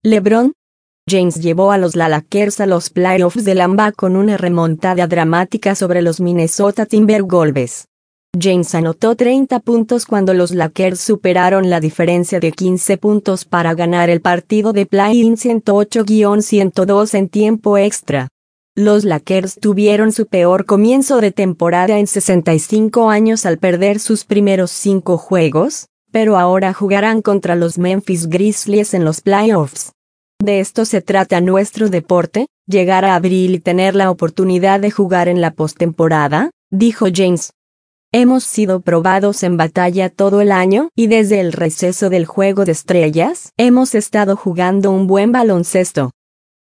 LeBron James llevó a los Lakers a los playoffs de la NBA con una remontada dramática sobre los Minnesota Timberwolves. James anotó 30 puntos cuando los Lakers superaron la diferencia de 15 puntos para ganar el partido de play-in 108-102 en tiempo extra. Los Lakers tuvieron su peor comienzo de temporada en 65 años al perder sus primeros 5 juegos, pero ahora jugarán contra los Memphis Grizzlies en los playoffs. De esto se trata nuestro deporte, llegar a abril y tener la oportunidad de jugar en la postemporada, dijo James. Hemos sido probados en batalla todo el año y desde el receso del Juego de Estrellas hemos estado jugando un buen baloncesto.